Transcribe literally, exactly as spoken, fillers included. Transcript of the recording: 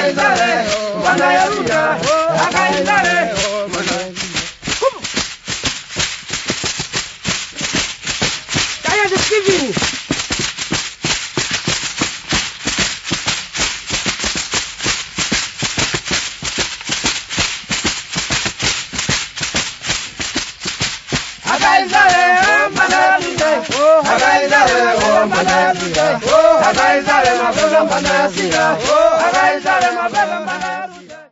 Akaizale, Manayaruda, Akaizale, Kaya de Stevie. Akaizale, Manayaruda, Akaizale, Manayaruda, Akaizale, Manayaruda, Akaizale, Manayaruda.